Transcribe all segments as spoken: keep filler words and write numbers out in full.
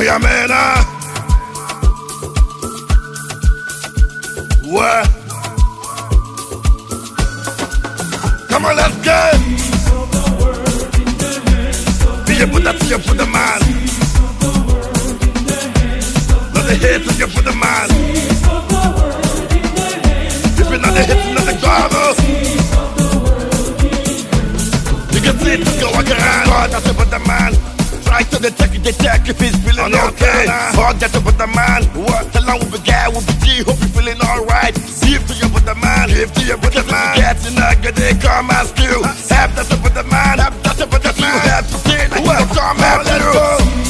a man, huh? What? Come on, let's go. Be a put that to you for the man. Not the hit to you for the man. If you're not the hit, not the gravel. You can see it to go walk around. God, that's about the man. Try to detect it, detect if he's feeling oh, okay. God, that's about the man. What? Tell him with the guy, with the G, hope you're feeling alright. Give to you for the man, give to you for the man. Get in a good day, come ask you. Have that for the man, have that for the man. You have to say that you come out, let go.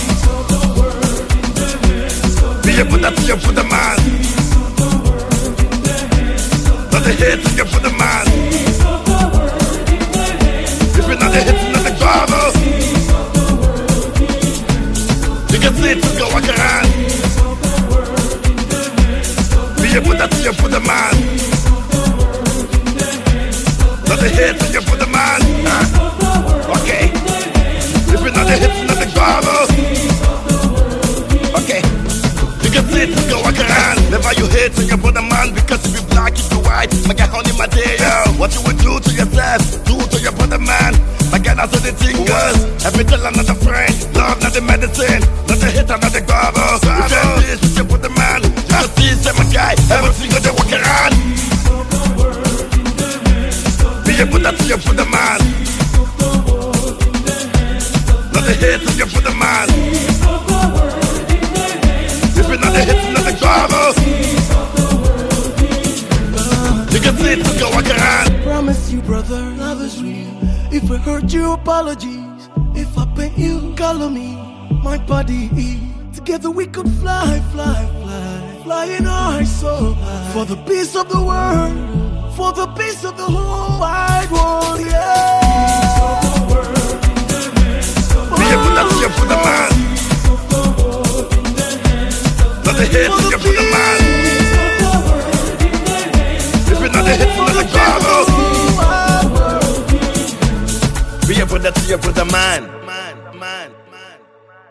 Be a put that to you for the man. Not the hit to you for the man. If you're not the hit, not the gravel. You can see it to go walk around. Be a put that to you for the man. Not the hit to you for the man. Huh? Okay. If you're not the hit, not the gravel. Okay. You can see it to go walk around. Never you hate to you for the man. Because if you black, if you white, my guy honey my day, yo. What you would do to yourself, do to your brother man. My guy, that's what the thing goes. Every tell another friend, love not the medicine, not the hit, not the gravel. You can't this with your brother man. Just see, say my guy, everything got to walk around. Be able to see your brother man. Not the hit, not your brother man. If you're not the hit, not the gravel. You can see it to go walk around. Promise you, brother, love is real. If I hurt you, apologies. If I pain you, color me. My body, together we could fly, fly, fly. Flying high so high. For the peace of the world. For the peace of the whole wide world, yeah. Be able to see you for the man. Not the hit, to you for the man. If you're not the hit, not the gravel. Be a brother to your brother man.